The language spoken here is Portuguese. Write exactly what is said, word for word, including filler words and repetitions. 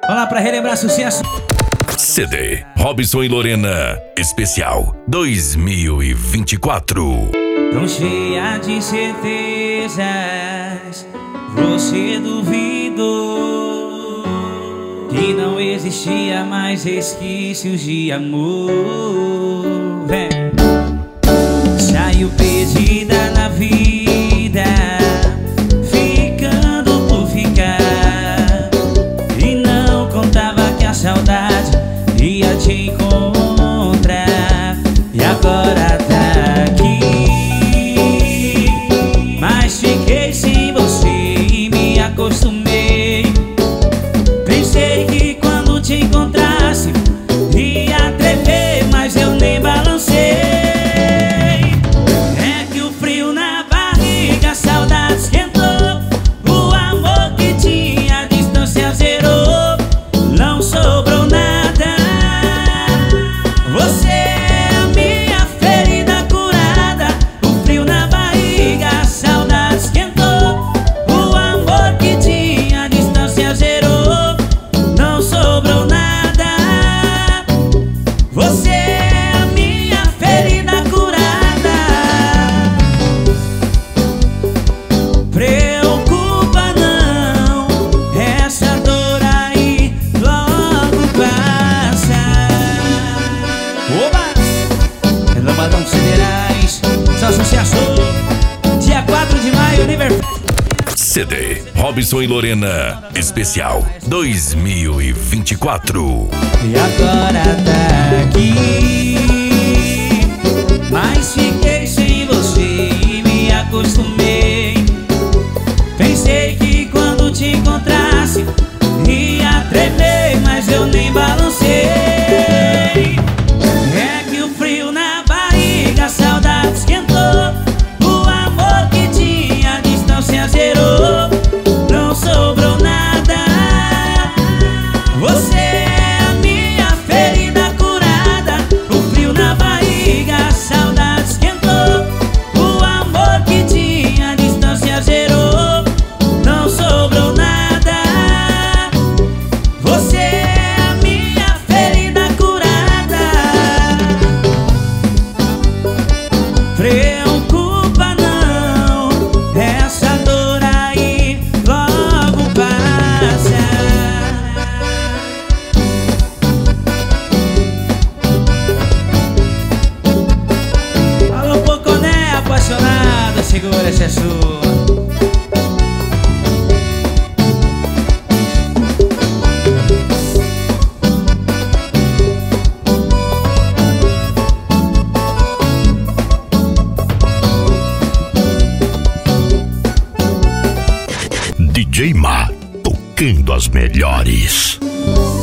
Vamos lá pra relembrar sucesso. C D Robson e Lorena Especial dois mil e vinte e quatro. Tão cheia de certezas, você duvidou que não existia mais resquícios de amor. Vem. Saiu perdida na vida, ficando por ficar, e não contava que a saudade ia te encontrar. E agora tá aqui, mas fiquei sem você e me acostumei. Pensei que quando te encontrasse ia tremer, mas eu nem balancei. É que o frio na barriga, a saudade esquentou, o amor que tinha, a distância zerou, não sobrou nada. Você é a minha ferida curada. O frio na barriga, a saudade esquentou, o amor que tinha, a distância zerou, não sobrou nada. Você é a minha ferida curada. Preocupa não, essa dor aí logo passa. Oba! Lambadão Federais, só sucesso. Dia quatro de maio, aniversário. C D Robson e Lorena Especial dois mil e vinte e quatro. E agora tá aqui, mas fiquei sem você e me acostumei. Pensei que quando te encontrasse ia tremer, mas eu nem balancei. É que o frio na barriga, a saudade esquentou, o amor que tinha, a distância zerou, não sobrou nada. Você é a minha ferida curada. O frio na barriga, a saudade esquentou, o amor que tinha, a distância zerou, não sobrou nada. Você é a minha ferida curada. Preocupa não, essa dor aí logo passa. Alô, Poconé, apaixonada, segura essa sua. D J Ma tocando as melhores.